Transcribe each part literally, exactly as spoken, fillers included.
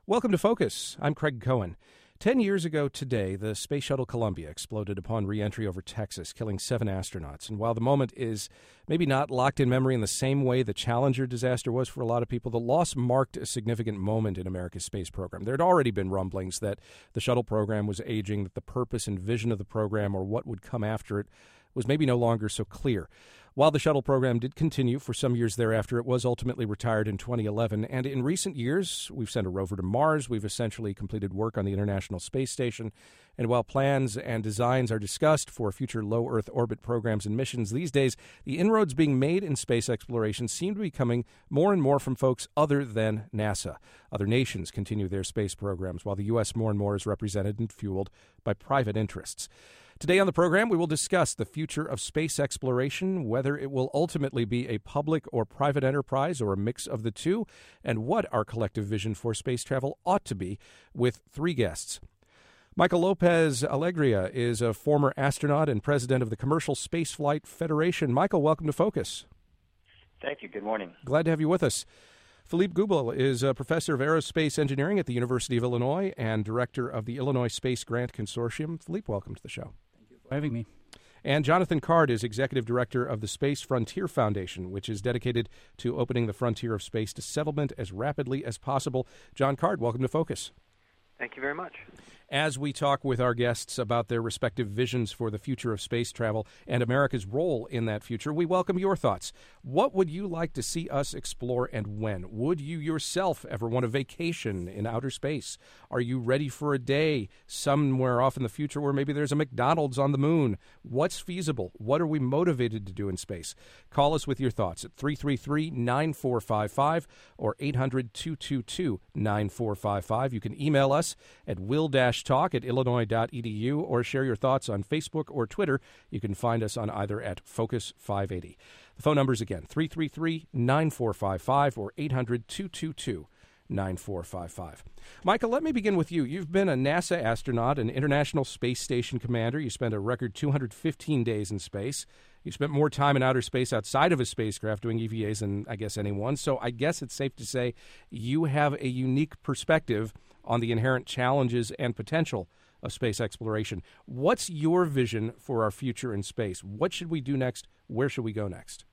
Welcome to Focus. I'm Craig Cohen. Ten years ago today, the Space Shuttle Columbia exploded upon re-entry over Texas, killing seven astronauts. And while the moment is maybe not locked in memory in the same way the Challenger disaster was for a lot of people, the loss marked a significant moment in America's space program. There had already been rumblings that the shuttle program was aging, that the purpose and vision of the program or what would come after it was maybe no longer so clear. While the shuttle program did continue for some years thereafter, it was ultimately retired in twenty eleven. And in recent years, we've sent a rover to Mars. We've essentially completed work on the International Space Station. And while plans and designs are discussed for future low Earth orbit programs and missions, these days, the inroads being made in space exploration seem to be coming more and more from folks other than NASA. Other nations continue their space programs, while the U S more and more is represented and fueled by private interests. Today on the program, we will discuss the future of space exploration, whether it will ultimately be a public or private enterprise or a mix of the two, and what our collective vision for space travel ought to be, with three guests. Michael Lopez Alegria is a former astronaut and president of the Commercial Spaceflight Federation. Michael, welcome to Focus. Thank you. Good morning. Glad to have you with us. Philippe Goubel is a professor of aerospace engineering at the University of Illinois and director of the Illinois Space Grant Consortium. Philippe, welcome to the show. Having me. And Jonathan Card is executive director of the Space Frontier Foundation, which is dedicated to opening the frontier of space to settlement as rapidly as possible. John Card, welcome to Focus. Thank you very much. As we talk with our guests about their respective visions for the future of space travel and America's role in that future, we welcome your thoughts. What would you like to see us explore and when? Would you yourself ever want a vacation in outer space? Are you ready for a day somewhere off in the future where maybe there's a McDonald's on the moon? What's feasible? What are we motivated to do in space? Call us with your thoughts at three three three, nine four five five or eight hundred, two two two, nine four five five. You can email us at will dash talk at illinois dot e d u or share your thoughts on Facebook or Twitter. You can find us on either at Focus five eighty. The phone numbers again, three three three, nine four five five or eight hundred, two two two, nine four five five. Michael, let me begin with you. You've been a NASA astronaut, an International Space Station commander. You spent a record two hundred fifteen days in space. You spent more time in outer space outside of a spacecraft doing E V As than, I guess, anyone. So I guess it's safe to say you have a unique perspective on the inherent challenges and potential of space exploration. What's your vision for our future in space? What should we do next? Where should we go next?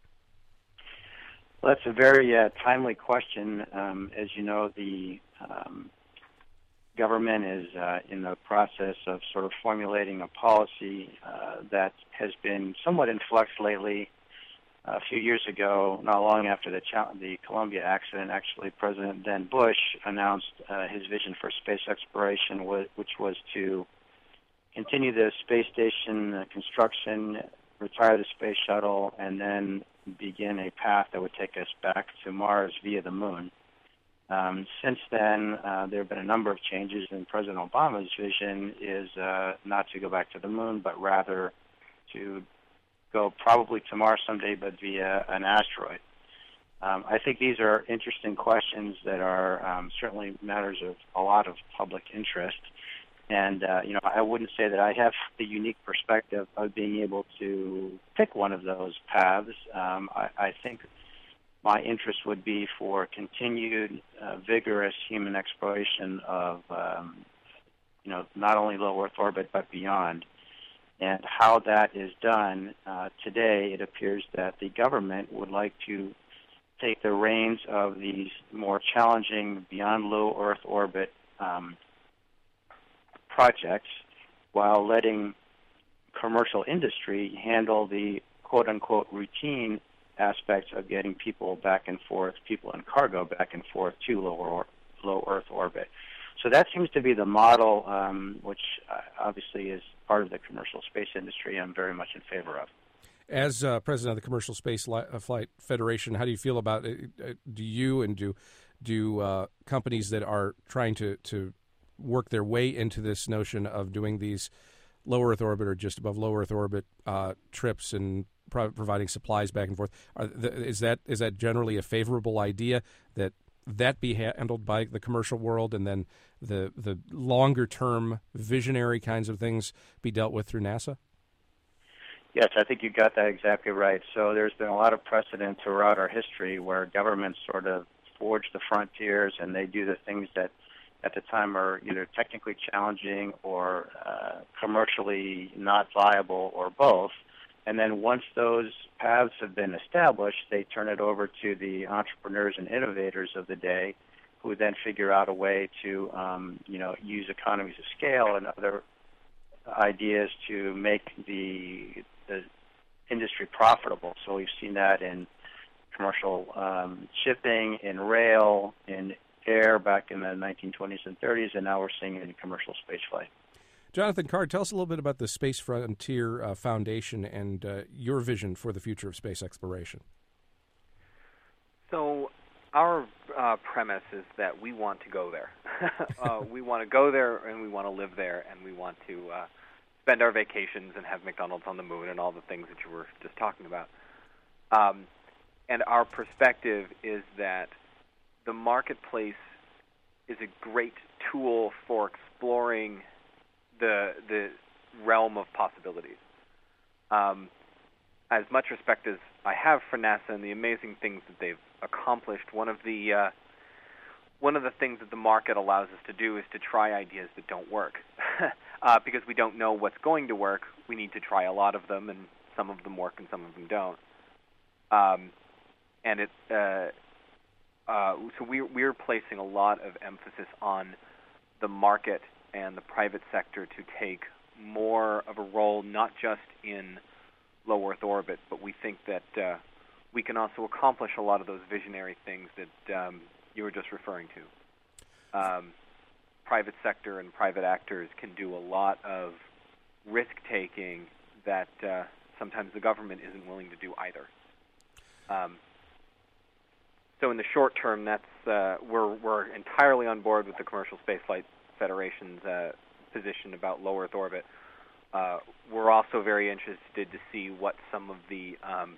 Well, that's a very uh, timely question. Um, as you know, the um, government is uh, in the process of sort of formulating a policy uh, that has been somewhat in flux lately. A few years ago, not long after the, the Columbia accident, actually, President then Bush announced uh, his vision for space exploration, which was to continue the space station uh, construction, retire the space shuttle, and then begin a path that would take us back to Mars via the moon. Um, since then, uh, there have been a number of changes, and President Obama's vision is uh, not to go back to the moon, but rather to go probably to Mars someday, but via an asteroid. Um, I think these are interesting questions that are um, certainly matters of a lot of public interest. And, uh, you know, I wouldn't say that I have the unique perspective of being able to pick one of those paths. Um, I, I think my interest would be for continued uh, vigorous human exploration of, um, you know, not only low Earth orbit, but beyond. And how that is done, uh, today it appears that the government would like to take the reins of these more challenging beyond low Earth orbit um, projects while letting commercial industry handle the quote-unquote routine aspects of getting people back and forth, people and cargo back and forth to low, or, low Earth orbit. So that seems to be the model, um, which uh, obviously is part of the commercial space industry I'm very much in favor of. As uh, president of the Commercial Space Li- Flight Federation, how do you feel about it? Do you and do do uh, companies that are trying to, to work their way into this notion of doing these low Earth orbit or just above low Earth orbit uh, trips and pro- providing supplies back and forth, are th- is that is that generally a favorable idea that that be handled by the commercial world and then the the longer term visionary kinds of things be dealt with through NASA? Yes, I think you got that exactly right. So there's been a lot of precedent throughout our history where governments sort of forge the frontiers and they do the things that at the time are either technically challenging or uh, commercially not viable or both. And then once those paths have been established, they turn it over to the entrepreneurs and innovators of the day, who then figure out a way to, um, you know, use economies of scale and other ideas to make the the industry profitable. So we've seen that in commercial um, shipping, in rail, in air back in the nineteen twenties and thirties, and now we're seeing it in commercial spaceflight. Jonathan Card, tell us a little bit about the Space Frontier uh, Foundation and uh, your vision for the future of space exploration. So our uh, premise is that we want to go there. uh, we want to go there, and we want to live there, and we want to uh, spend our vacations and have McDonald's on the moon and all the things that you were just talking about. Um, and our perspective is that the marketplace is a great tool for exploring the the realm of possibilities. Um, as much respect as I have for NASA and the amazing things that they've accomplished, one of the uh, one of the things that the market allows us to do is to try ideas that don't work. uh, because we don't know what's going to work, we need to try a lot of them, and some of them work and some of them don't. Um, and it uh, uh, so we we're placing a lot of emphasis on the market and the private sector to take more of a role, not just in low Earth orbit, but we think that uh, we can also accomplish a lot of those visionary things that um, you were just referring to. Um, private sector and private actors can do a lot of risk-taking that uh, sometimes the government isn't willing to do either. Um, so in the short term, that's uh, we're we're entirely on board with the Commercial Spaceflight Federation's uh, position about low Earth orbit. Uh, we're also very interested to see what some of the um,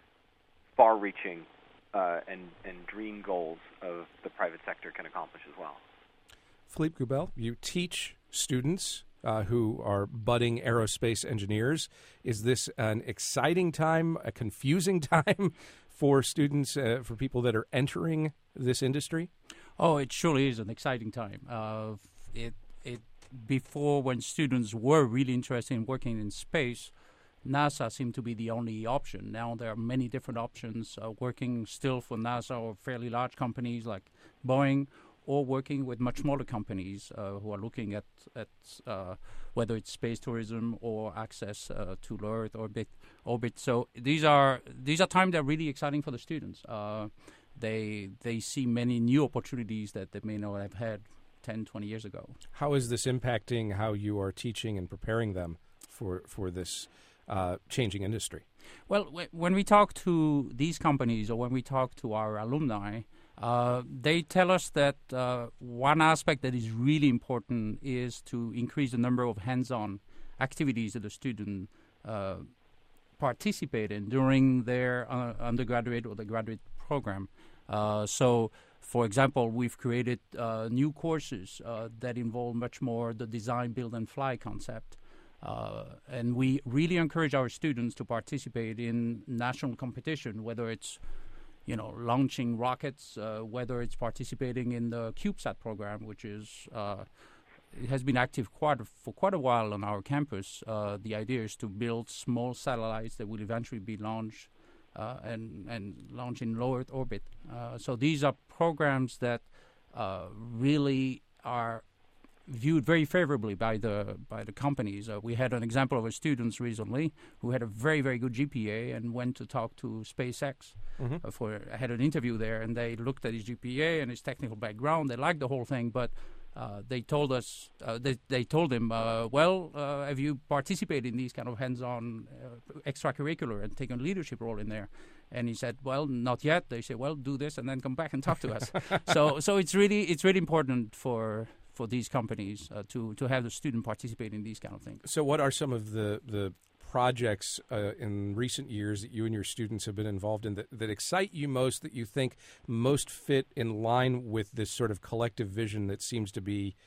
far-reaching uh, and, and dream goals of the private sector can accomplish as well. Philippe Goubel, you teach students uh, who are budding aerospace engineers. Is this an exciting time, a confusing time for students, uh, for people that are entering this industry? Oh, it surely is an exciting time. Uh, it it before, when students were really interested in working in space, NASA seemed to be the only option. Now there are many different options, uh, working still for NASA or fairly large companies like Boeing, or working with much smaller companies uh, who are looking at, at uh, whether it's space tourism or access uh, to low Earth orbit. orbit. So these are these are times that are really exciting for the students. Uh, they they see many new opportunities that they may not have had ten, twenty years ago. How is this impacting how you are teaching and preparing them for, for this uh, changing industry? Well, w- when we talk to these companies or when we talk to our alumni, uh, they tell us that uh, one aspect that is really important is to increase the number of hands-on activities that the student uh, participate in during their uh, undergraduate or the graduate program. Uh, so, for example, we've created uh, new courses uh, that involve much more the design, build, and fly concept. Uh, and we really encourage our students to participate in national competition, whether it's, you know, launching rockets, uh, whether it's participating in the CubeSat program, which is uh, it has been active quite for quite a while on our campus. Uh, the idea is to build small satellites that will eventually be launched uh, and and launch in low Earth orbit. Uh, so these are programs that uh, really are viewed very favorably by the by the companies. Uh, we had an example of a student recently who had a very, very good G P A and went to talk to SpaceX. Mm-hmm. uh, for I had an interview there, and they looked at his G P A and his technical background. They liked the whole thing, but uh, they told us uh, they they told him, uh, well, uh, have you participated in these kind of hands-on uh, extracurricular and taken a leadership role in there? And he said, well, not yet. They said, well, do this and then come back and talk to us. so so it's really it's really important for. for these companies uh, to, to have the student participate in these kind of things. So what are some of the, the projects uh, in recent years that you and your students have been involved in that, that excite you most, that you think most fit in line with this sort of collective vision that seems to be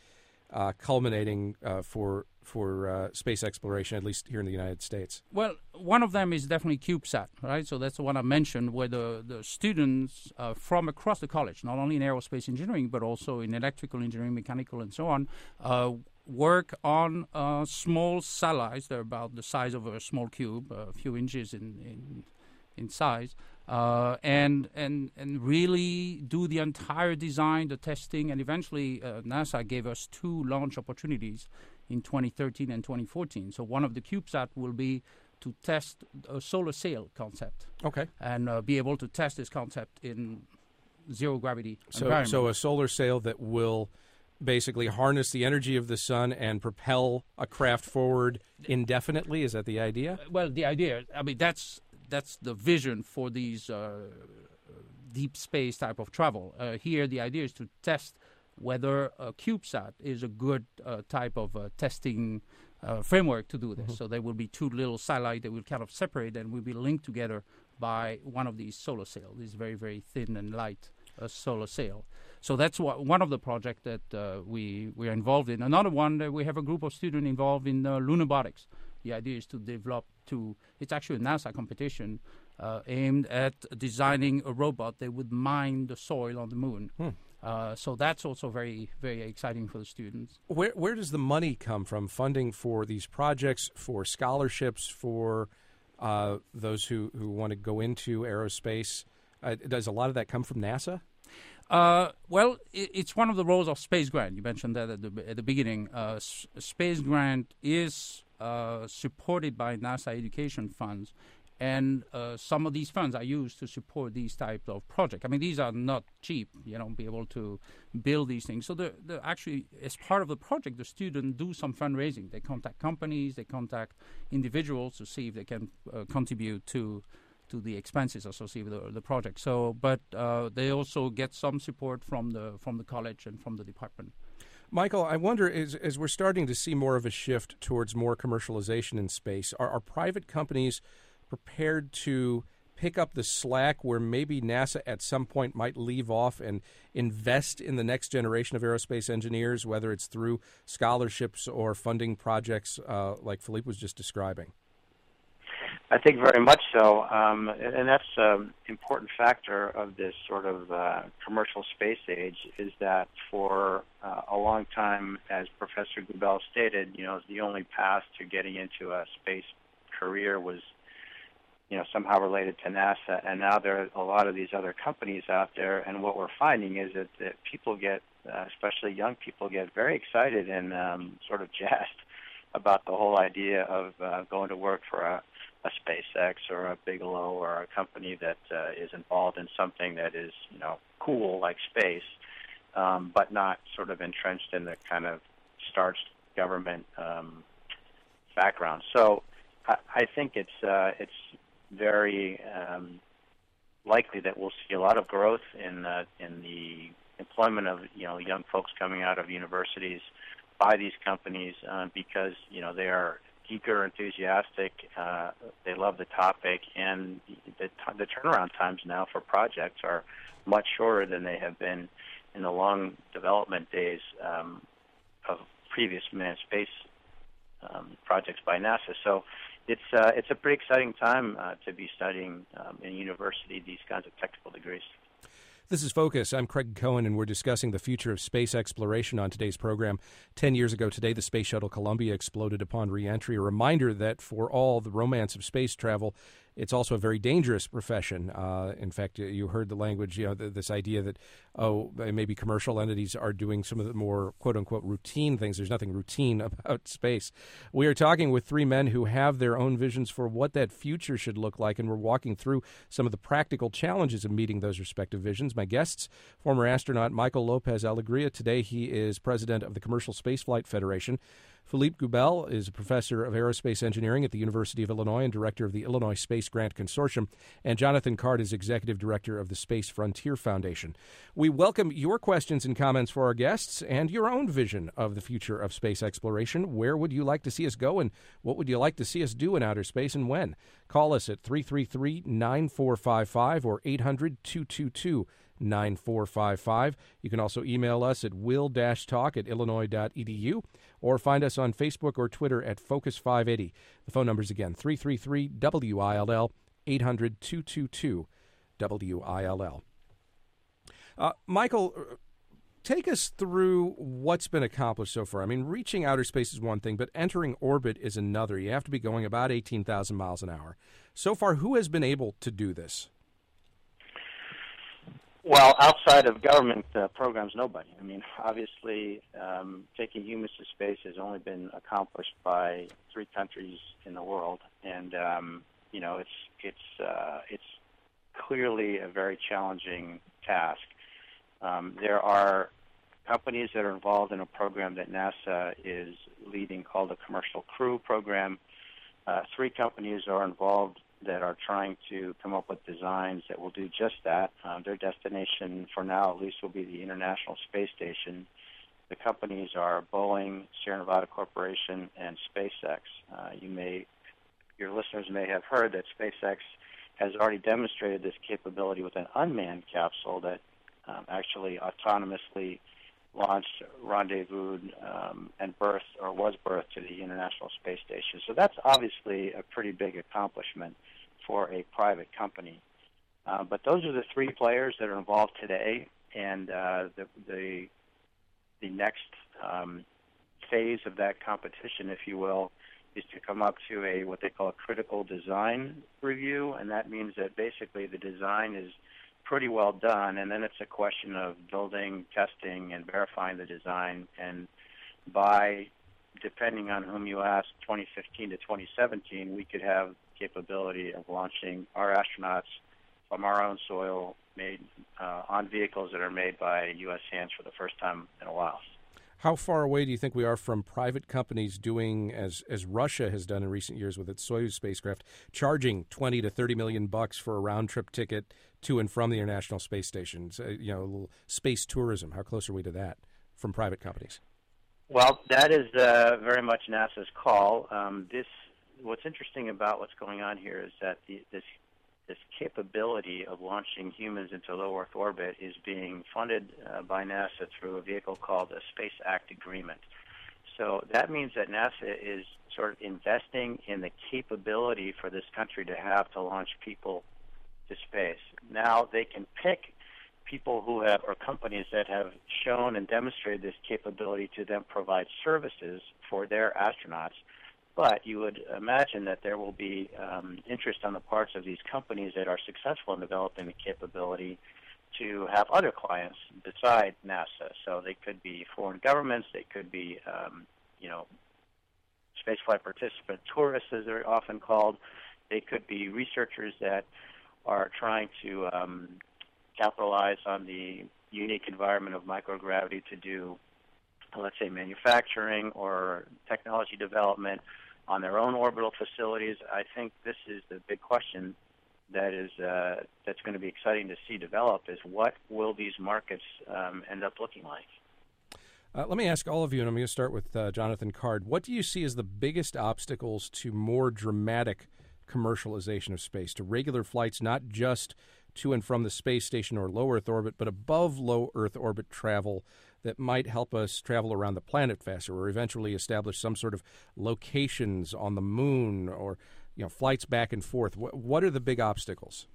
uh, culminating uh, for for uh, space exploration, at least here in the United States? Well, one of them is definitely CubeSat, right? So that's the one I mentioned, where the, the students uh, from across the college, not only in aerospace engineering, but also in electrical engineering, mechanical, and so on, uh, work on uh, small satellites. They're about the size of a small cube, a few inches in in, in size, uh, and and and really do the entire design, the testing, and eventually uh, NASA gave us two launch opportunities in twenty thirteen and twenty fourteen. So one of the CubeSat will be to test a solar sail concept. Okay. And uh, be able to test this concept in zero gravity so, environment. So a solar sail that will basically harness the energy of the sun and propel a craft forward indefinitely. Is that the idea? Well, the idea, I mean, that's that's the vision for these uh, deep space type of travel. Uh, here, the idea is to test whether a CubeSat is a good uh, type of uh, testing uh, framework to do this. Mm-hmm. So there will be two little satellites that will kind of separate and will be linked together by one of these solar sails, this very, very thin and light uh, solar sail. So that's what, one of the projects that uh, we, we are involved in. Another one, uh, we have a group of students involved in uh, lunobotics. The idea is to develop to, it's actually a NASA competition uh, aimed at designing a robot that would mine the soil on the moon. Hmm. Uh, so that's also very, very exciting for the students. Where where does the money come from? Funding for these projects, for scholarships, for uh, those who, who want to go into aerospace? Uh, does a lot of that come from NASA? Uh, well, it, it's one of the roles of Space Grant. You mentioned that at the, at the beginning. Uh, S- Space Grant is uh, supported by NASA education funds. And uh, some of these funds are used to support these types of projects. I mean, these are not cheap, you know, be able to build these things. So the, the actually, as part of the project, the students do some fundraising. They contact companies, they contact individuals to see if they can uh, contribute to to the expenses associated with the, the project. So, but uh, they also get some support from the from the college and from the department. Michael, I wonder, as, as we're starting to see more of a shift towards more commercialization in space, are, are private companies prepared to pick up the slack where maybe NASA at some point might leave off and invest in the next generation of aerospace engineers, whether it's through scholarships or funding projects uh, like Philippe was just describing? I think very much so, um, and that's an important factor of this sort of uh, commercial space age, is that for uh, a long time, as Professor Gubel stated, you know, the only path to getting into a space career was you know, somehow related to NASA, and now there are a lot of these other companies out there, and what we're finding is that, that people get, uh, especially young people, get very excited and um, sort of jazzed about the whole idea of uh, going to work for a, a SpaceX or a Bigelow or a company that uh, is involved in something that is, you know, cool like space, um, but not sort of entrenched in the kind of starched government um, background. So I, I think it's uh, it's very um, likely that we'll see a lot of growth in uh, in the employment of you know young folks coming out of universities by these companies uh, because you know they are eager, enthusiastic, uh, they love the topic, and the, t- the turnaround times now for projects are much shorter than they have been in the long development days um, of previous manned space um, projects by NASA. So It's uh, it's a pretty exciting time uh, to be studying um, in university these kinds of technical degrees. This is Focus. I'm Craig Cohen, and we're discussing the future of space exploration on today's program. Ten years ago today, the Space Shuttle Columbia exploded upon re-entry, a reminder that for all the romance of space travel, it's also a very dangerous profession. Uh, in fact, you heard the language, you know, th- this idea that, oh, maybe commercial entities are doing some of the more quote-unquote routine things. There's nothing routine about space. We are talking with three men who have their own visions for what that future should look like, and we're walking through some of the practical challenges of meeting those respective visions. My guests, former astronaut Michael Lopez Alegria. Today he is president of the Commercial Spaceflight Federation. Philippe Gubel is a professor of aerospace engineering at the University of Illinois and director of the Illinois Space Grant Consortium. And Jonathan Card is executive director of the Space Frontier Foundation. We welcome your questions and comments for our guests and your own vision of the future of space exploration. Where would you like to see us go, and what would you like to see us do in outer space, and when? Call us at three three three, nine four five five or eight hundred, two two two, nine four five five. You can also email us at will dash talk at illinois dot e d u or find us on Facebook or Twitter at Focus five eighty. The phone number's again, three three three W I L L, eight hundred, two two two, W I L L. Uh, Michael, take us through what's been accomplished so far. I mean, reaching outer space is one thing, but entering orbit is another. You have to be going about eighteen thousand miles an hour. So far, who has been able to do this? Well, outside of government uh, programs, nobody. I mean, obviously, um, taking humans to space has only been accomplished by three countries in the world, and um, you know, it's it's uh, it's clearly a very challenging task. Um, there are companies that are involved in a program that NASA is leading called the Commercial Crew Program. Uh, three companies are involved that are trying to come up with designs that will do just that. Um, their destination, for now at least, will be the International Space Station. The companies are Boeing, Sierra Nevada Corporation, and SpaceX. Uh, you may, your listeners may have heard that SpaceX has already demonstrated this capability with an unmanned capsule that um, actually autonomously launched, rendezvous, um, and birthed, or was birthed, to the International Space Station. So that's obviously a pretty big accomplishment for a private company. Uh, but those are the three players that are involved today, and uh, the, the the next um, phase of that competition, if you will, is to come up to a what they call a critical design review, and that means that basically the design is pretty well done, and then it's a question of building, testing, and verifying the design. And by, depending on whom you ask, twenty fifteen to twenty seventeen, we could have capability of launching our astronauts from our own soil, made uh, on vehicles that are made by U S hands for the first time in a while. How far away do you think we are from private companies doing as as Russia has done in recent years with its Soyuz spacecraft, charging twenty to thirty million bucks for a round trip ticket to and from the International Space Station? Uh, you know, a little space tourism. How close are we to that from private companies? Well, that is uh, very much NASA's call. Um, this, what's interesting about what's going on here is that the, this this capability of launching humans into low Earth orbit is being funded uh, by NASA through a vehicle called the Space Act Agreement. So that means that NASA is sort of investing in the capability for this country to have to launch people to space. Now they can pick people who have, or companies that have shown and demonstrated this capability to then provide services for their astronauts. But you would imagine that there will be um, interest on the parts of these companies that are successful in developing the capability to have other clients beside NASA. So they could be foreign governments, they could be, um, you know, spaceflight participant tourists, as they're often called. They could be researchers that are trying to um, capitalize on the unique environment of microgravity to do, let's say, manufacturing or technology development on their own orbital facilities. I think this is the big question that is uh, that's going to be exciting to see develop, is what will these markets um, end up looking like? Uh, let me ask all of you, and I'm going to start with uh, Jonathan Card. What do you see as the biggest obstacles to more dramatic commercialization of space, to regular flights, not just to and from the space station or low Earth orbit, but above low Earth orbit travel that might help us travel around the planet faster, or eventually establish some sort of locations on the moon, or you know, flights back and forth? What, what are the big obstacles?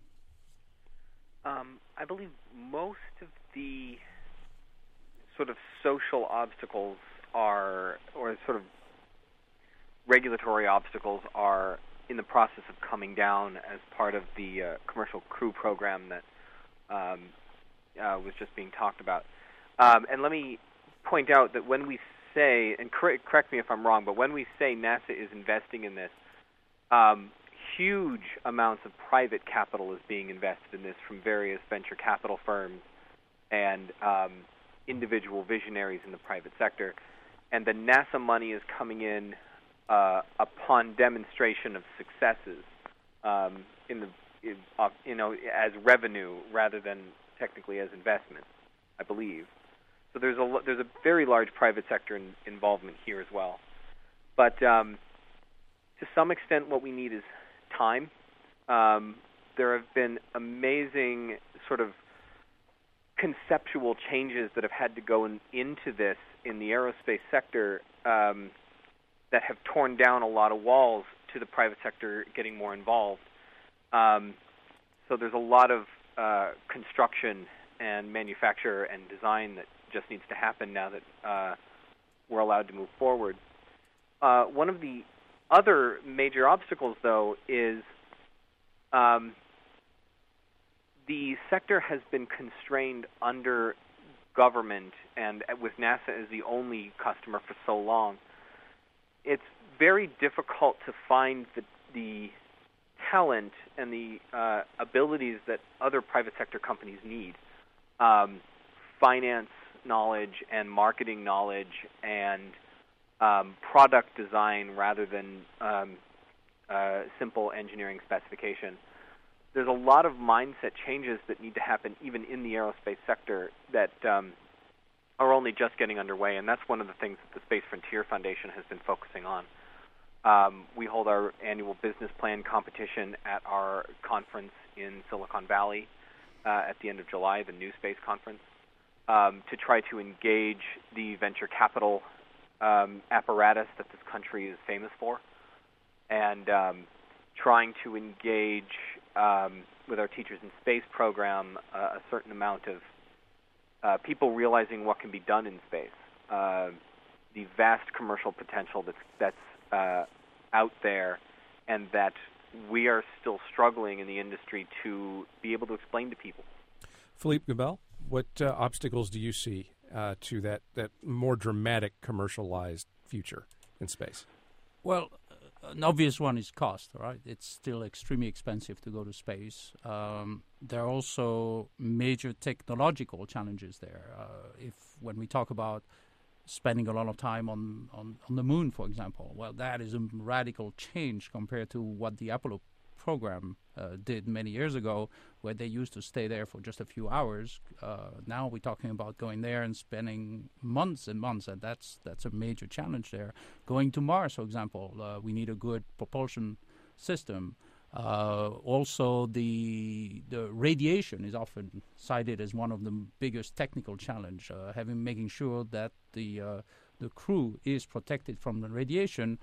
Um, I believe most of the sort of social obstacles are, or sort of regulatory obstacles are in the process of coming down as part of the uh, Commercial Crew Program that um, uh, was just being talked about. Um, and let me point out that when we say, and cor- correct me if I'm wrong, but when we say NASA is investing in this, um, huge amounts of private capital is being invested in this from various venture capital firms and um, individual visionaries in the private sector. And the NASA money is coming in uh, upon demonstration of successes um, in the, in, uh, you know, as revenue rather than technically as investment, I believe. So there's a there's a very large private sector in, involvement here as well. But um, to some extent, what we need is time. Um, there have been amazing sort of conceptual changes that have had to go in, into this in the aerospace sector um, that have torn down a lot of walls to the private sector getting more involved. Um, so there's a lot of uh, construction and manufacture and design that just needs to happen now that uh, we're allowed to move forward. Uh, one of the other major obstacles, though, is um, the sector has been constrained under government, and with NASA as the only customer for so long. It's very difficult to find the, the talent and the uh, abilities that other private sector companies need. Um, finance knowledge and marketing knowledge and um, product design rather than um, uh, simple engineering specification. There's a lot of mindset changes that need to happen even in the aerospace sector that um, are only just getting underway, and that's one of the things that the Space Frontier Foundation has been focusing on. Um, we hold our annual business plan competition at our conference in Silicon Valley uh, at the end of July, the New Space Conference, um, to try to engage the venture capital um, apparatus that this country is famous for, and um, trying to engage um, with our Teachers in Space program uh, a certain amount of uh, people realizing what can be done in space, uh, the vast commercial potential that's, that's uh, out there, and that we are still struggling in the industry to be able to explain to people. Philippe Gabel, what uh, obstacles do you see uh, to that, that more dramatic commercialized future in space? Well, an obvious one is cost, right? It's still extremely expensive to go to space. Um, there are also major technological challenges there. Uh, if when we talk about spending a lot of time on, on, on the moon, for example, well, that is a radical change compared to what the Apollo program uh, did many years ago, where they used to stay there for just a few hours. Uh, now we're talking about going there and spending months and months, and that's that's a major challenge there. Going to Mars, for example, uh, we need a good propulsion system. Uh, also, the the radiation is often cited as one of the biggest technical challenge. Uh, having making sure that the uh, the crew is protected from the radiation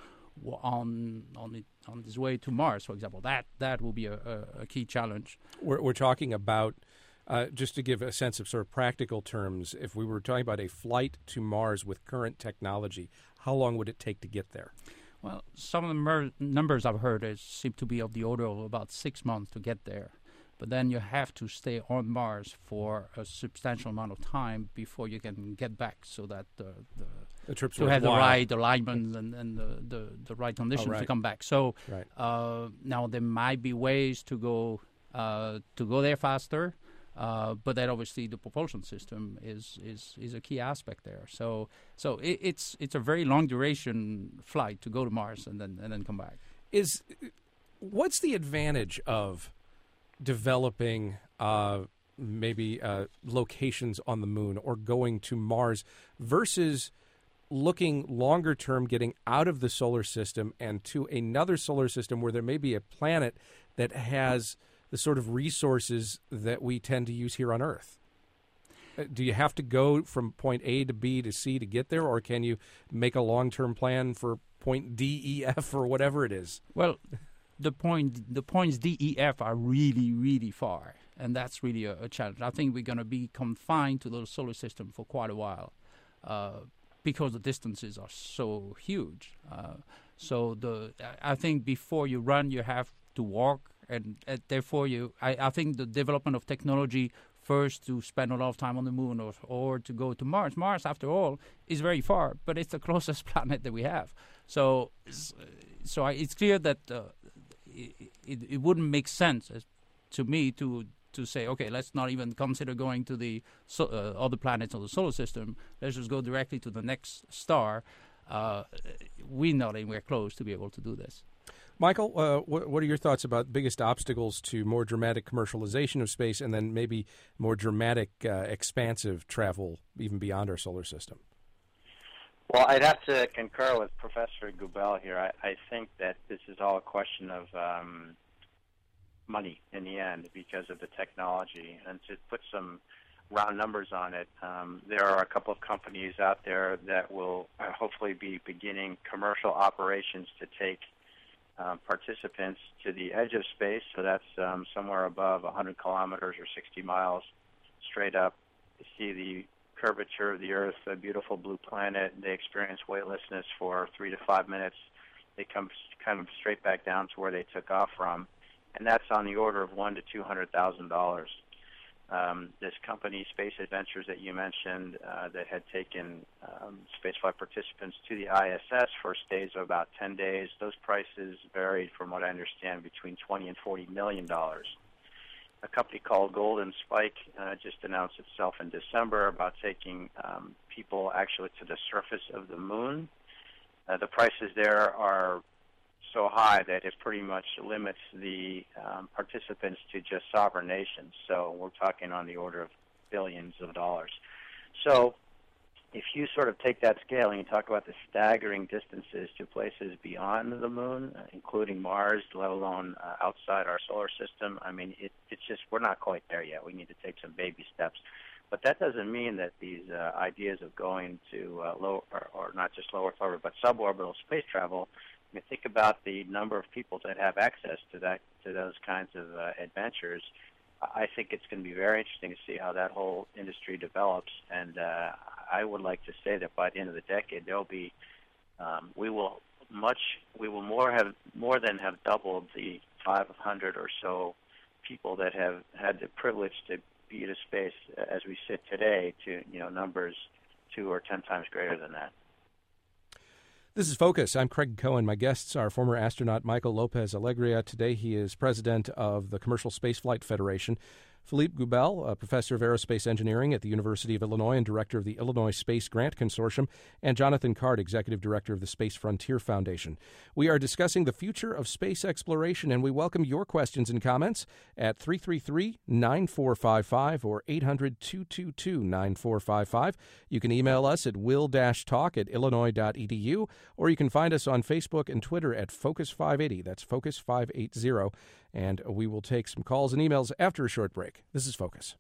on on it, on this way to Mars, for example. That that will be a, a, a key challenge. We're, we're talking about, uh, just to give a sense of sort of practical terms, if we were talking about a flight to Mars with current technology, how long would it take to get there? Well, some of the mer- numbers I've heard is, seem to be of the order of about six months to get there. But then you have to stay on Mars for a substantial amount of time before you can get back, so that the, the, the trips to have the right alignment and, and the, the, the right conditions oh, right. to come back. So right. uh, now there might be ways to go uh, to go there faster, uh, but then obviously the propulsion system is, is, is a key aspect there. So so it, it's it's a very long duration flight to go to Mars and then and then come back. Is what's the advantage of developing uh, maybe uh, locations on the moon or going to Mars versus looking longer term, getting out of the solar system and to another solar system where there may be a planet that has the sort of resources that we tend to use here on Earth? Do you have to go from point A to B to C to get there, or can you make a long-term plan for point D, E, F, or whatever it is? Well, the point, the points D, E, F are really, really far, and that's really a, a challenge. I think we're going to be confined to the solar system for quite a while uh, because the distances are so huge. Uh, so the I think before you run, you have to walk, and, and therefore you. I, I think the development of technology first to spend a lot of time on the moon or or to go to Mars. Mars, after all, is very far, but it's the closest planet that we have. So, so I, it's clear that uh, it, it, it wouldn't make sense as, to me to to say, okay, let's not even consider going to the so, uh, other planets of the solar system. Let's just go directly to the next star. Uh, we're not anywhere close to be able to do this. Michael, uh, what, what are your thoughts about biggest obstacles to more dramatic commercialization of space and then maybe more dramatic, uh, expansive travel even beyond our solar system? Well, I'd have to concur with Professor Gabel here. I, I think that this is all a question of um, money in the end because of the technology. And to put some round numbers on it. Um, there are a couple of companies out there that will uh, hopefully be beginning commercial operations to take um, participants to the edge of space. So that's um, somewhere above one hundred kilometers or sixty miles straight up to see the curvature of the Earth, a beautiful blue planet. They experience weightlessness for three to five minutes. They come kind of straight back down to where they took off from, and that's on the order of one to two hundred thousand dollars. Um, this company, Space Adventures, that you mentioned, uh, that had taken um, spaceflight participants to the I S S for stays of about ten days. Those prices varied, from what I understand, between twenty and forty million dollars. A company called Golden Spike uh, just announced itself in December about taking um, people actually to the surface of the moon. Uh, the prices there are so high that it pretty much limits the um, participants to just sovereign nations. So we're talking on the order of billions of dollars. So if you sort of take that scale and you talk about the staggering distances to places beyond the moon, uh, including Mars, let alone uh, outside our solar system, I mean, it, it's just, we're not quite there yet. We need to take some baby steps. But that doesn't mean that these uh, ideas of going to uh, low, or, or not just low Earth orbit, but suborbital space travel, I mean, think about the number of people that have access to that, to those kinds of uh, adventures. I think it's going to be very interesting to see how that whole industry develops. And uh, I would like to say that by the end of the decade, there'll be, um, we will much, we will more have more than have doubled the five hundred or so people that have had the privilege to be to space as we sit today to, you know, numbers two or ten times greater than that. This is Focus. I'm Craig Cohen. My guests are former astronaut Michael Lopez Alegria. Today he is president of the Commercial Spaceflight Federation. Philippe Goubel, a professor of aerospace engineering at the University of Illinois and director of the Illinois Space Grant Consortium, and Jonathan Card, executive director of the Space Frontier Foundation. We are discussing the future of space exploration, and we welcome your questions and comments at three three three, nine four five five or eight hundred, two two two, nine four five five. You can email us at will dash talk at illinois dot e d u, or you can find us on Facebook and Twitter at Focus five eighty. That's Focus five eighty. And we will take some calls and emails after a short break. This is Focus.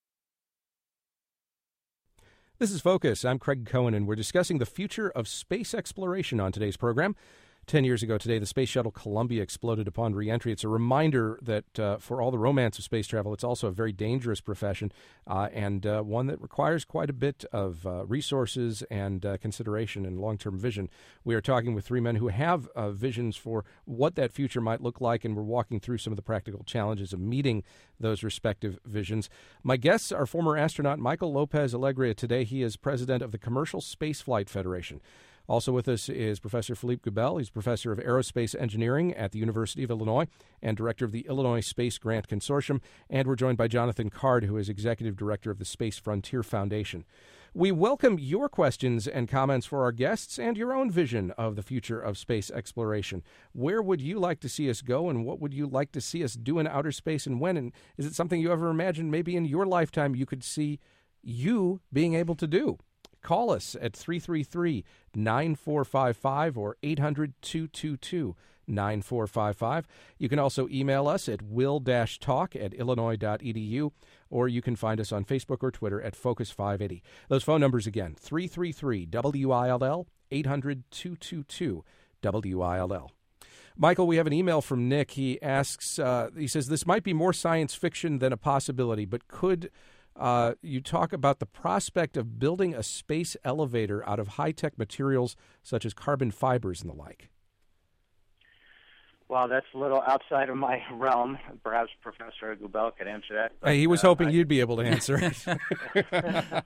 This is Focus. I'm Craig Cohen, and we're discussing the future of space exploration on today's program. Ten years ago today, the Space Shuttle Columbia exploded upon re-entry. It's a reminder that uh, for all the romance of space travel, it's also a very dangerous profession uh, and uh, one that requires quite a bit of uh, resources and uh, consideration and long-term vision. We are talking with three men who have uh, visions for what that future might look like, and we're walking through some of the practical challenges of meeting those respective visions. My guests are former astronaut Michael Lopez Alegria. Today, he is president of the Commercial Spaceflight Federation. Also with us is Professor Philippe Goubel. He's professor of aerospace engineering at the University of Illinois and director of the Illinois Space Grant Consortium. And we're joined by Jonathan Card, who is executive director of the Space Frontier Foundation. We welcome your questions and comments for our guests and your own vision of the future of space exploration. Where would you like to see us go, and what would you like to see us do in outer space, and when? And is it something you ever imagined maybe in your lifetime you could see you being able to do? Call us at three three three, nine four five five or eight hundred, two two two, nine four five five. You can also email us at will dash talk at illinois dot e d u, or you can find us on Facebook or Twitter at Focus five eighty. Those phone numbers again, three three three, W I L L, eight hundred, two two two, W I L L. Michael, we have an email from Nick. He asks, uh, he says, this might be more science fiction than a possibility, but could... Uh, you talk about the prospect of building a space elevator out of high-tech materials such as carbon fibers and the like. Well, that's a little outside of my realm. Perhaps Professor Goubel could answer that. But, he was uh, hoping I... you'd be able to answer it.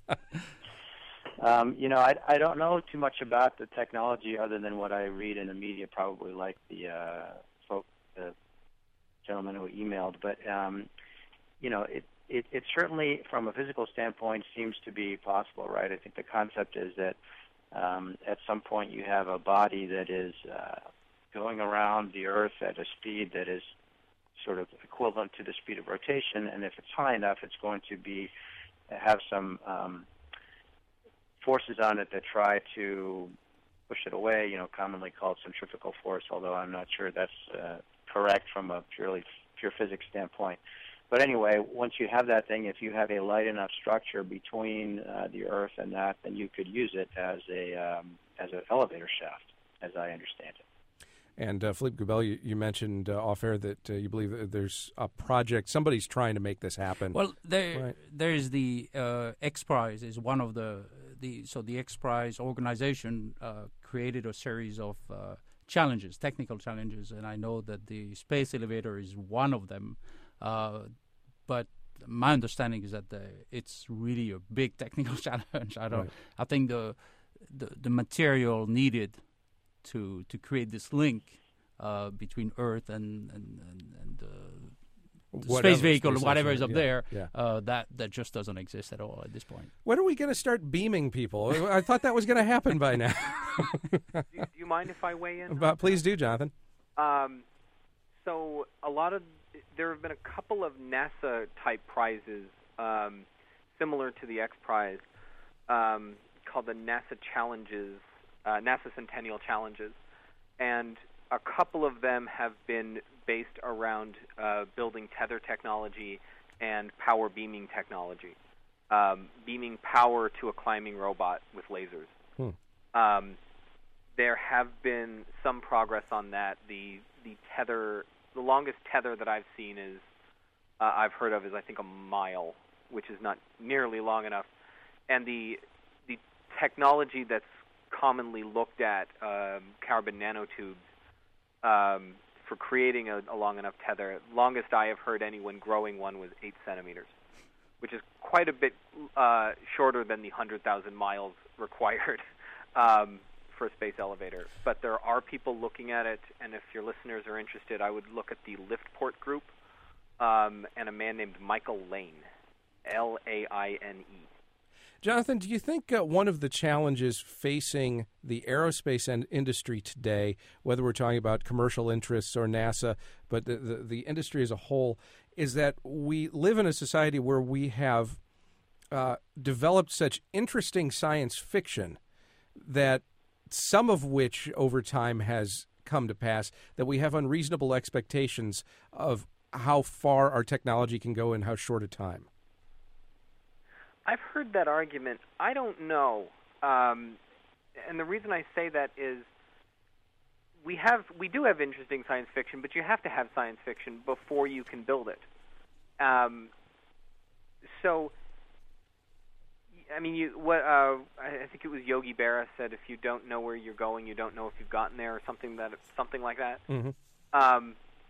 um, you know, I, I don't know too much about the technology other than what I read in the media, probably like the, uh, folk, the gentleman who emailed. But, um, you know, it It, it certainly, from a physical standpoint, seems to be possible, right? I think the concept is that um, at some point you have a body that is uh, going around the Earth at a speed that is sort of equivalent to the speed of rotation, and if it's high enough, it's going to be have some um, forces on it that try to push it away, you know, commonly called centrifugal force, although I'm not sure that's uh, correct from a purely pure physics standpoint. but anyway, once you have that thing, if you have a light enough structure between uh, the Earth and that, then you could use it as a um, as an elevator shaft, as I understand it. And uh, Philippe Goubel, you, you mentioned uh, off-air that uh, you believe that there's a project, somebody's trying to make this happen. Well, there right. there is the uh, X Prize is one of the, the so the X Prize organization uh, created a series of uh, challenges, technical challenges, and I know that the space elevator is one of them. Uh, but my understanding is that the, it's really a big technical challenge. I don't. Right. I think the, the the material needed to to create this link uh, between Earth and and and, and uh, the whatever, space vehicle, space whatever station, is up yeah, there, yeah. Uh, that that just doesn't exist at all at this point. When are we going to start beaming people? I thought that was going to happen by now. do, you, do you mind if I weigh in? But please do, Jonathan. Um, so a lot of there have been a couple of NASA type prizes um, similar to the X Prize um, called the NASA Challenges. Uh, NASA Centennial Challenges, and a couple of them have been based around uh, building tether technology and power beaming technology, um, beaming power to a climbing robot with lasers. Hmm. Um, there have been some progress on that. The the tether, the longest tether that I've seen is uh, I've heard of is I think a mile, which is not nearly long enough, and the the technology that's commonly looked at, um, carbon nanotubes, um, for creating a, a long enough tether. Longest I have heard anyone growing one was eight centimeters, which is quite a bit uh, shorter than the one hundred thousand miles required um, for a space elevator. But there are people looking at it, and if your listeners are interested, I would look at the Liftport Group um, and a man named Michael Lane, L A I N E. Jonathan, do you think uh, one of the challenges facing the aerospace en- industry today, whether we're talking about commercial interests or NASA, but the, the, the industry as a whole, is that we live in a society where we have uh, developed such interesting science fiction that some of which over time has come to pass, that we have unreasonable expectations of how far our technology can go in how short a time? I've heard that argument. I don't know, um, and the reason I say that is we have we do have interesting science fiction, but you have to have science fiction before you can build it. Um, so, I mean, you what uh, I think it was Yogi Berra said, if you don't know where you're going, you don't know if you've gotten there, or something that something like that. Mm-hmm. Um,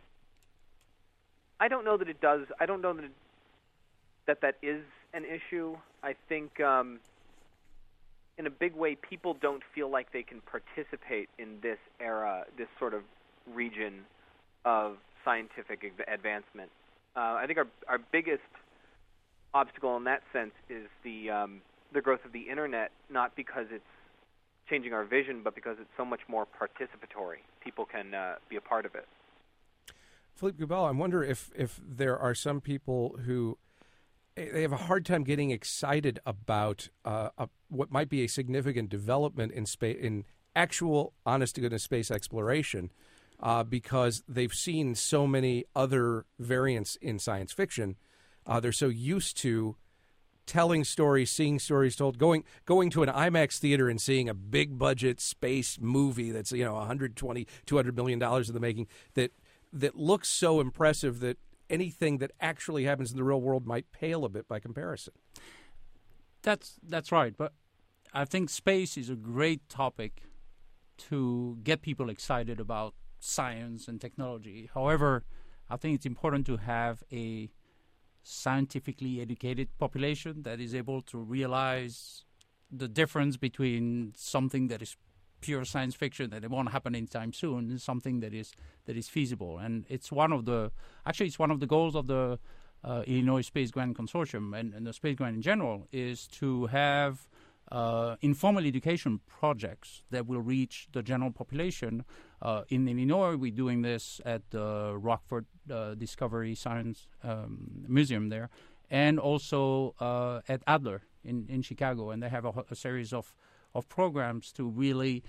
I don't know that it does. I don't know that it, that that is an issue. I think um, in a big way, people don't feel like they can participate in this era, this sort of region of scientific advancement. Uh, I think our our biggest obstacle in that sense is the um, the growth of the internet, not because it's changing our vision, but because it's so much more participatory. People can uh, be a part of it. Philippe Goubel, I wonder if, if there are some people who they have a hard time getting excited about uh, a, what might be a significant development in space, in actual, honest-to-goodness space exploration, uh, because they've seen so many other variants in science fiction. Uh, they're so used to telling stories, seeing stories told, going going to an IMAX theater and seeing a big-budget space movie that's, you know, one hundred twenty, two hundred million dollars in the making, that that looks so impressive that anything that actually happens in the real world might pale a bit by comparison. That's that's right, but I think space is a great topic to get people excited about science and technology. However, I think it's important to have a scientifically educated population that is able to realize the difference between something that is pure science fiction that it won't happen anytime soon and something that is that is feasible. And it's one of the actually it's one of the goals of the uh, Illinois Space Grant Consortium and, and the Space Grant in general is to have uh, informal education projects that will reach the general population. Uh, in Illinois, we're doing this at the Rockford uh, Discovery Science um, Museum there, and also uh, at Adler in, in Chicago. And they have a, a series of, of programs to really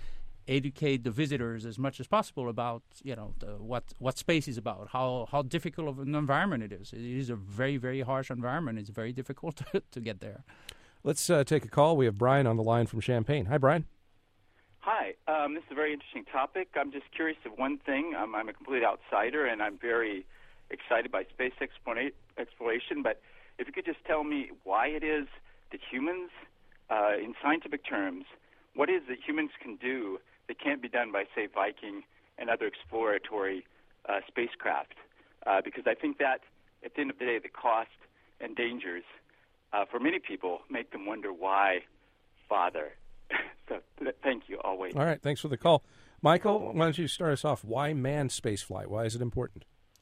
educate the visitors as much as possible about, you know, the, what what space is about, how how difficult of an environment it is. It is a very, very harsh environment. It's very difficult to, to get there. Let's uh, take a call. We have Brian on the line from Champaign. Hi, Brian. Hi. Um, this is a very interesting topic. I'm just curious of one thing. Um, I'm a complete outsider, and I'm very excited by space explora- exploration, but if you could just tell me why it is that humans, uh, in scientific terms, what is that humans can do that can't be done by, say, Viking and other exploratory uh, spacecraft? Uh, because I think that, at the end of the day, the cost and dangers uh, for many people make them wonder why bother. So th- thank you. I'll wait. All right. Thanks for the call. Michael, why don't you start us off? Why manned spaceflight? Why is it important?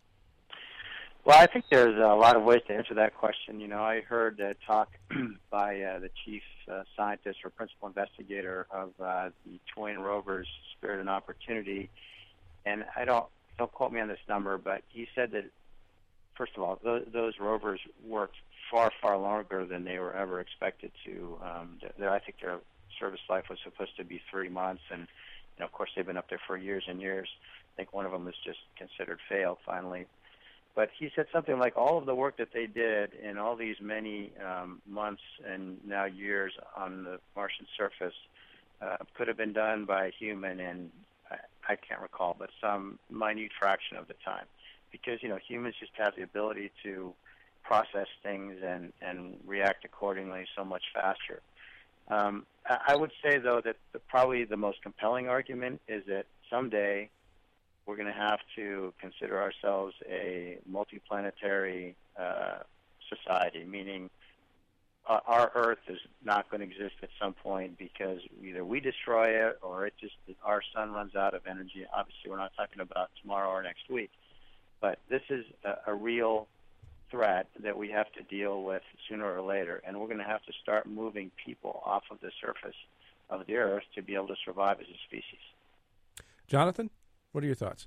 Well, I think there's a lot of ways to answer that question. You know, I heard a talk by uh, the chief uh, scientist or principal investigator of uh, the Twin rovers, Spirit and Opportunity, and I don't don't quote me on this number, but he said that first of all, those, those rovers worked far far longer than they were ever expected to. Um, I think their service life was supposed to be three months, and you know, of course, they've been up there for years and years. I think one of them was just considered failed finally. But he said something like all of the work that they did in all these many um, months and now years on the Martian surface uh, could have been done by a human in, I, I can't recall, but some minute fraction of the time. Because, you know, humans just have the ability to process things and, and react accordingly so much faster. Um, I, I would say, though, that the, probably the most compelling argument is that someday we're going to have to consider ourselves a multiplanetary uh, society, meaning uh, our Earth is not going to exist at some point because either we destroy it or it just our sun runs out of energy. Obviously, we're not talking about tomorrow or next week, but this is a, a real threat that we have to deal with sooner or later, and we're going to have to start moving people off of the surface of the Earth to be able to survive as a species. Jonathan? What are your thoughts?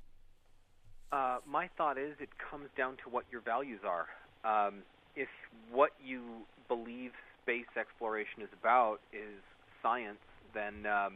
Uh, my thought is it comes down to what your values are. Um, if what you believe space exploration is about is science, then um,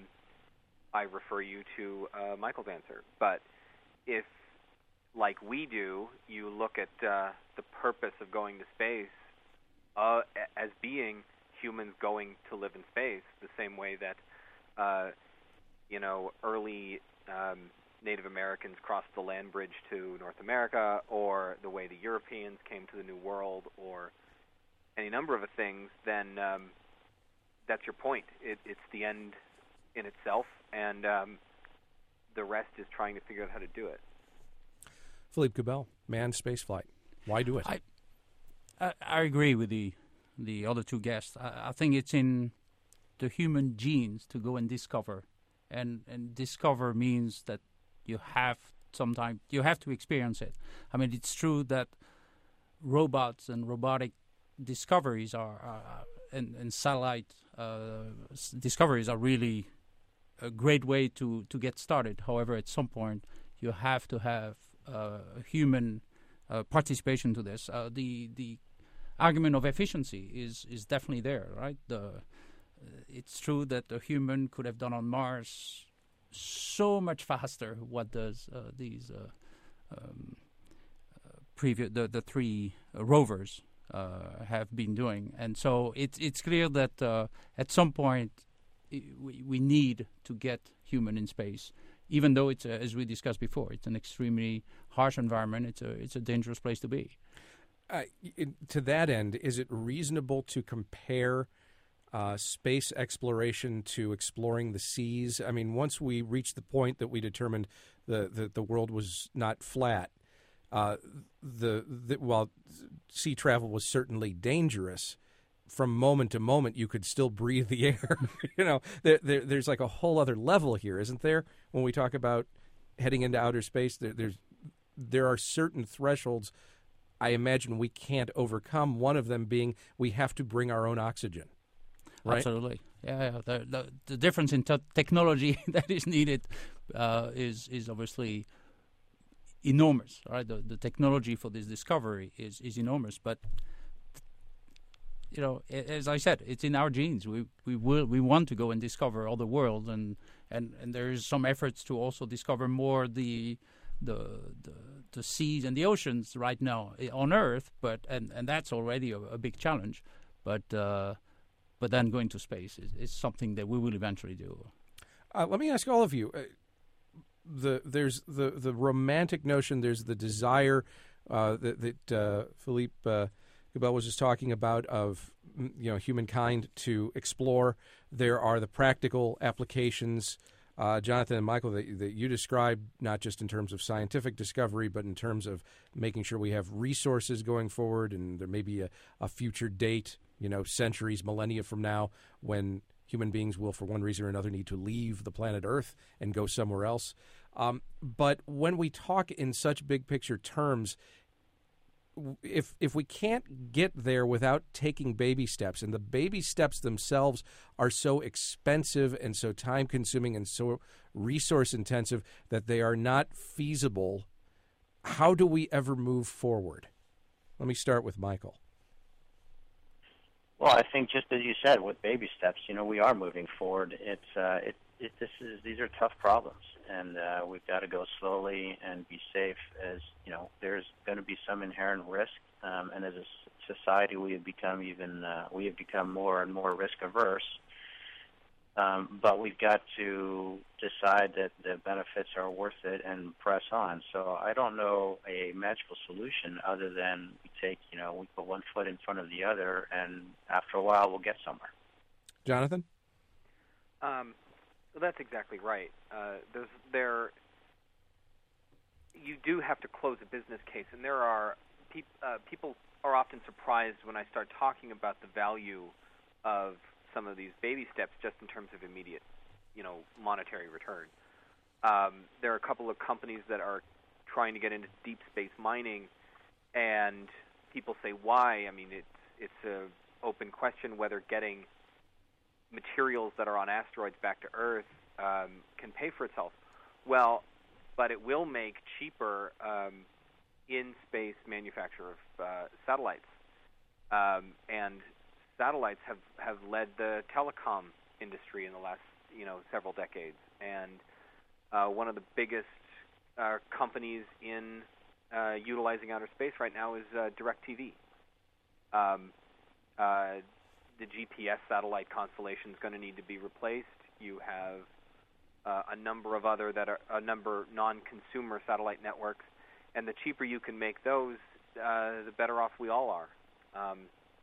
I refer you to uh, Michael's answer. But if, like we do, you look at uh, the purpose of going to space uh, as being humans going to live in space, the same way that, uh, you know, early Um, Native Americans crossed the land bridge to North America, or the way the Europeans came to the New World, or any number of things, then um, that's your point. It, it's the end in itself, and um, the rest is trying to figure out how to do it. Philippe Cabell, manned spaceflight. Why do it? I, I, I agree with the the other two guests. I, I think it's in the human genes to go and discover, and and discover means that you have sometime you have to experience it. I mean, it's true that robots and robotic discoveries are, uh, and, and satellite uh, discoveries are really a great way to, to get started. However, at some point, you have to have uh, human uh, participation to this. Uh, the the argument of efficiency is, is definitely there, right? The uh, it's true that a human could have done on Mars so much faster what does uh, these uh, um, uh, previous the the three uh, rovers uh, have been doing, and so it's it's clear that uh, at some point I- we we need to get human in space, even though it's uh, as we discussed before, it's an extremely harsh environment. It's a it's a dangerous place to be. Uh, it, to that end, is it reasonable to compare Uh, space exploration to exploring the seas? I mean, once we reached the point that we determined the the, the world was not flat, uh, the, the while sea travel was certainly dangerous, from moment to moment you could still breathe the air. you know, there, there, there's like a whole other level here, isn't there? When we talk about heading into outer space, there, there's there are certain thresholds I imagine we can't overcome. One of them being we have to bring our own oxygen. Right? Absolutely, yeah. yeah. The, the the difference in te- technology that is needed uh, is is obviously enormous. Right, the the technology for this discovery is, is enormous. But you know, as I said, it's in our genes. We we will we want to go and discover other worlds and and and there is some efforts to also discover more the the the, the seas and the oceans right now on Earth, but and, and that's already a, a big challenge. But uh, but then going to space is, is something that we will eventually do. Uh, let me ask all of you. Uh, the there's the the romantic notion. There's the desire uh, that, that uh, Philippe uh, Gabel was just talking about of you know humankind to explore. There are the practical applications, uh, Jonathan and Michael, that, that you described, not just in terms of scientific discovery, but in terms of making sure we have resources going forward, and there may be a, a future date, you know, centuries, millennia from now, when human beings will, for one reason or another, need to leave the planet Earth and go somewhere else. Um, but when we talk in such big picture terms, if if we can't get there without taking baby steps, and the baby steps themselves are so expensive and so time consuming and so resource intensive that they are not feasible, how do we ever move forward? Let me start with Michael. Well, I think just as you said, with baby steps, you know, we are moving forward. It's uh, it, it this is these are tough problems, and uh, we've got to go slowly and be safe. As you know, there's going to be some inherent risk, um, and as a society, we have become even uh, we have become more and more risk averse. Um, but we've got to decide that the benefits are worth it and press on. So I don't know a magical solution other than we take, you know, we put one foot in front of the other, and after a while we'll get somewhere. Jonathan? Um, well, that's exactly right. Uh, there's, there, you do have to close a business case, and there are peop, uh, people are often surprised when I start talking about the value of some of these baby steps just in terms of immediate, you know, monetary return. Um, there are a couple of companies that are trying to get into deep space mining, and people say why. I mean, it's it's a open question whether getting materials that are on asteroids back to Earth um, can pay for itself. Well, but it will make cheaper um, in-space manufacture of uh, satellites, um, and satellites have, have led the telecom industry in the last, you know, several decades. And uh, one of the biggest uh, companies in uh, utilizing outer space right now is uh, DirecTV. Um, uh, the G P S satellite constellation is going to need to be replaced. You have uh, a number of other that are a number non-consumer satellite networks, and the cheaper you can make those, uh, the better off we all are. Um,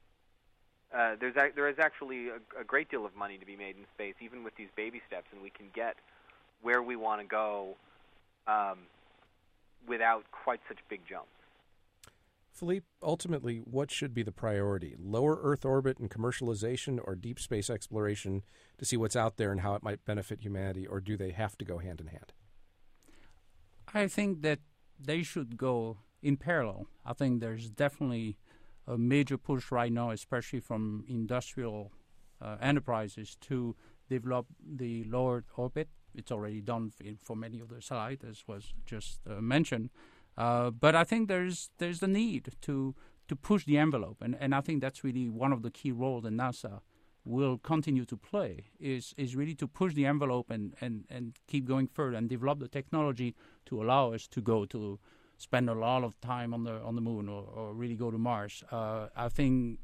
Uh, there's a, there is actually a, a great deal of money to be made in space, even with these baby steps, and we can get where we want to go um, without quite such big jumps. Philippe, ultimately, what should be the priority? Lower Earth orbit and commercialization, or deep space exploration to see what's out there and how it might benefit humanity, or do they have to go hand in hand? I think that they should go in parallel. I think there's definitely a major push right now, especially from industrial uh, enterprises, to develop the lower orbit. It's already done for, for many of the satellites, as was just uh, mentioned. Uh, but I think there's there's the need to to push the envelope, and, and I think that's really one of the key roles that NASA will continue to play, is is really to push the envelope and, and, and keep going further and develop the technology to allow us to go to spend a lot of time on the on the moon, or, or really go to Mars. Uh, I think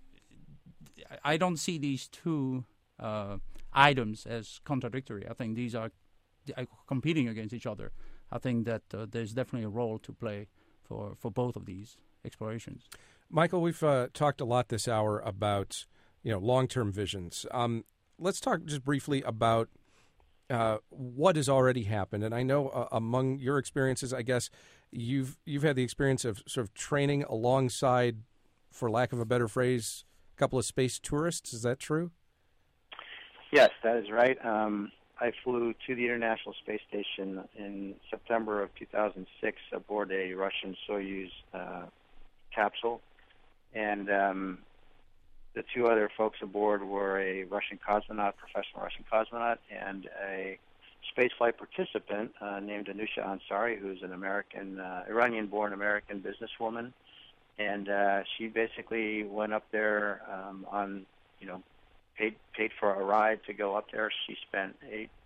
I don't see these two uh, items as contradictory. I think these are competing against each other. I think that uh, there's definitely a role to play for, for both of these explorations. Michael, we've uh, talked a lot this hour about you know long-term visions. Um, let's talk just briefly about uh, what has already happened. And I know uh, among your experiences, I guess, You've you've had the experience of sort of training alongside, for lack of a better phrase, a couple of space tourists. Is that true? Yes, that is right. Um, I flew to the International Space Station in September of two thousand six aboard a Russian Soyuz uh, capsule, and um, the two other folks aboard were a Russian cosmonaut, professional Russian cosmonaut, and a spaceflight participant uh, named Anousheh Ansari, who's an American, uh, Iranian-born American businesswoman, and uh, she basically went up there um, on, you know, paid paid for a ride to go up there. She spent eight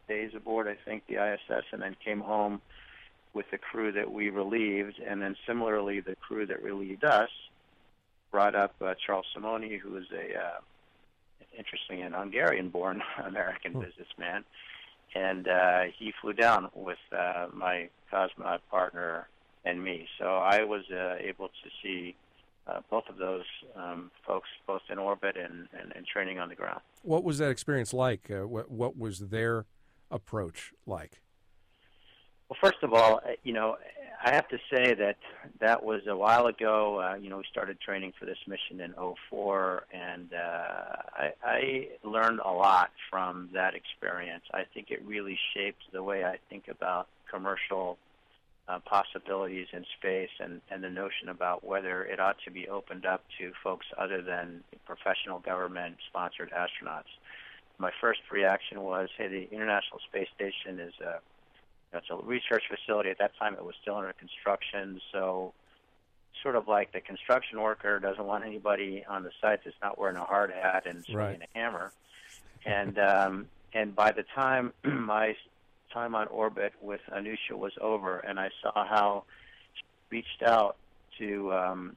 days aboard, I think, the I S S, and then came home with the crew that we relieved. And then similarly, the crew that relieved us brought up uh, Charles Simoni, who was a, uh, interesting and Hungarian-born American oh. businessman. And uh, he flew down with uh, my cosmonaut partner and me. So I was uh, able to see uh, both of those um, folks, both in orbit and, and, and training on the ground. What was that experience like? Uh, what, what was their approach like? Well, first of all, you know, I have to say that that was a while ago. Uh, you know, we started training for this mission in oh four, and uh, I, I learned a lot from that experience. I think it really shaped the way I think about commercial uh, possibilities in space and, and the notion about whether it ought to be opened up to folks other than professional government-sponsored astronauts. My first reaction was, hey, the International Space Station is a It's a research facility. At that time, it was still under construction, so sort of like the construction worker doesn't want anybody on the site that's not wearing a hard hat and swinging right. a hammer. And um, and by the time my time on orbit with Anusha was over, and I saw how she reached out to um,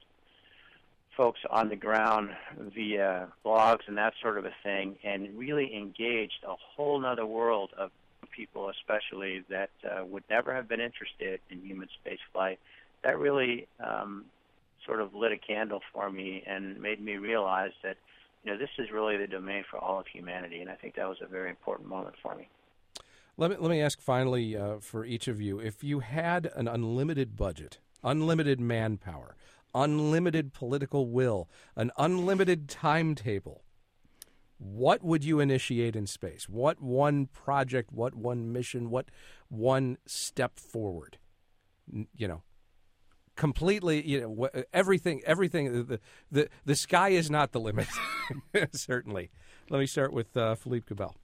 folks on the ground via blogs and that sort of a thing, and really engaged a whole nother world of people, especially that uh, would never have been interested in human space flight, that really um, sort of lit a candle for me and made me realize that, you know, this is really the domain for all of humanity, and I think that was a very important moment for me. Let me let me ask finally uh, for each of you, if you had an unlimited budget, unlimited manpower, unlimited political will, an unlimited timetable, what would you initiate in space? What one project, what one mission, what one step forward? You know, completely, you know, everything, everything, the the, the sky is not the limit, certainly. Let me start with uh, Philippe Cabell.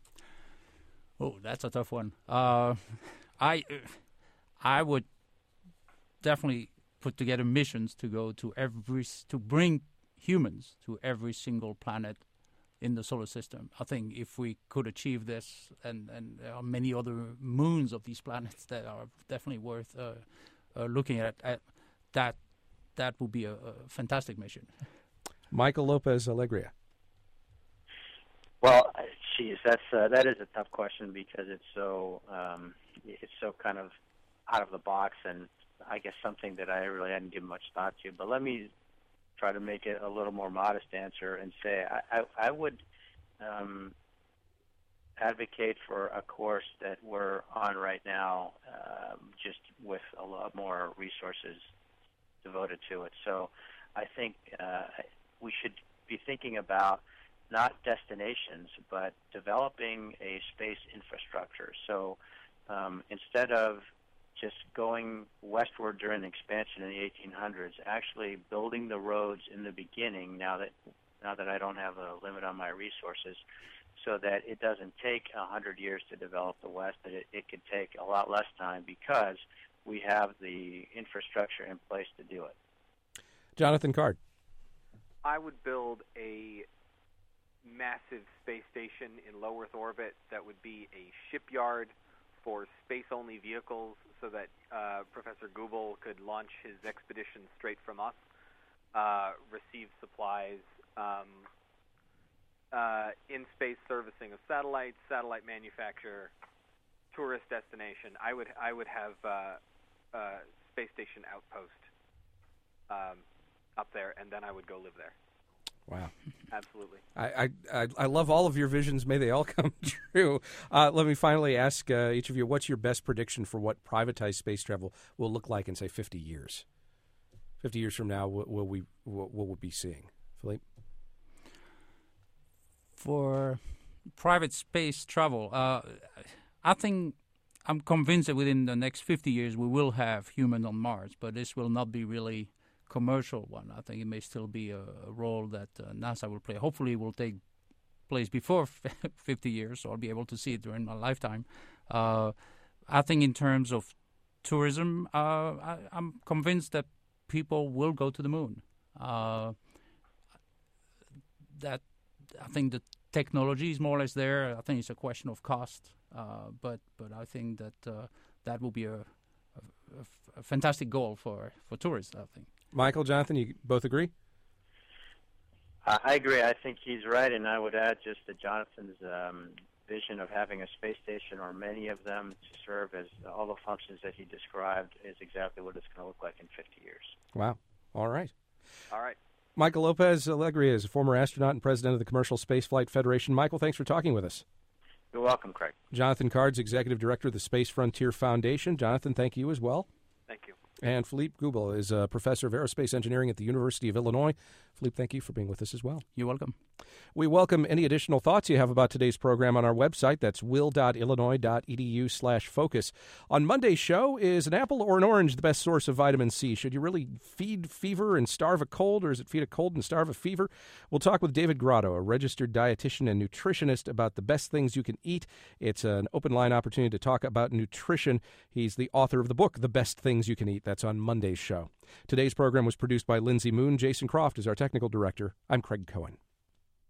Oh, that's a tough one. Uh, I, I would definitely put together missions to go to every, to bring humans to every single planet in the solar system. I think if we could achieve this, and, and there are many other moons of these planets that are definitely worth uh, uh, looking at, at, that that would be a, a fantastic mission. Michael Lopez Alegria. Well, geez, that's uh, that is a tough question because it's so um, it's so kind of out of the box, and I guess something that I really hadn't given much thought to. But let me try to make it a little more modest answer and say I, I, I would um, advocate for a course that we're on right now, um, just with a lot more resources devoted to it. So I think uh, we should be thinking about not destinations, but developing a space infrastructure. So um, instead of just going westward during the expansion in the eighteen hundreds, actually building the roads in the beginning, now that now that I don't have a limit on my resources, so that it doesn't take a hundred years to develop the West, that it, it could take a lot less time because we have the infrastructure in place to do it. Jonathan Card. I would build a massive space station in low Earth orbit that would be a shipyard for space-only vehicles so that uh, Professor Goebel could launch his expedition straight from us, uh, receive supplies, um, uh, in-space servicing of satellites, satellite manufacture, tourist destination. I would I would have uh, a space station outpost um, up there, and then I would go live there. Wow. Absolutely. I, I, I love all of your visions. May they all come true. Uh, let me finally ask uh, each of you, what's your best prediction for what privatized space travel will look like in, say, fifty years? fifty years from now, what will we, what will we be seeing? Philippe? For private space travel, uh, I think I'm convinced that within the next fifty years we will have humans on Mars, but this will not be really commercial one. I think it may still be a, a role that uh, NASA will play. Hopefully it will take place before fifty years, so I'll be able to see it during my lifetime. Uh, I think in terms of tourism, uh, I, I'm convinced that people will go to the moon. Uh, that I think the technology is more or less there. I think it's a question of cost. Uh, but but I think that uh, that will be a, a, a fantastic goal for, for tourists, I think. Michael, Jonathan, you both agree? Uh, I agree. I think he's right, and I would add just that Jonathan's um, vision of having a space station or many of them to serve as all the functions that he described is exactly what it's going to look like in fifty years. Wow. All right. All right. Michael Lopez Alegria is a former astronaut and president of the Commercial Spaceflight Federation. Michael, thanks for talking with us. You're welcome, Craig. Jonathan Cards, executive director of the Space Frontier Foundation. Jonathan, thank you as well. Thank you. And Philippe Goubel is a professor of aerospace engineering at the University of Illinois. Philippe, thank you for being with us as well. You're welcome. We welcome any additional thoughts you have about today's program on our website. That's will.illinois.edu slash focus. On Monday's show, is an apple or an orange the best source of vitamin C? Should you really feed fever and starve a cold, or is it feed a cold and starve a fever? We'll talk with David Grotto, a registered dietitian and nutritionist, about the best things you can eat. It's an open line opportunity to talk about nutrition. He's the author of the book, The Best Things You Can Eat. That's on Monday's show. Today's program was produced by Lindsay Moon. Jason Croft is our technical director. I'm Craig Cohen.